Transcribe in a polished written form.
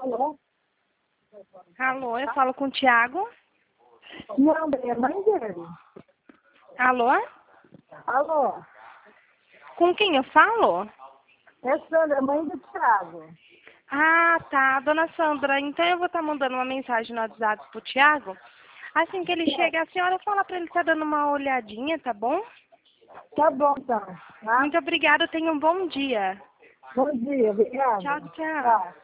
Alô? Alô, eu falo com o Thiago. Não, é mãe dele. Alô? Alô? Com quem eu falo? É Sandra, mãe do Thiago. Ah, tá. Dona Sandra, então eu vou estar mandando uma mensagem no WhatsApp pro Thiago. Assim que ele chega, a senhora fala pra ele estar dando uma olhadinha, tá bom? Tá bom, então. Tá? Muito obrigada, tenha um bom dia. Bom dia, obrigada. Tchau, tchau. Tchau.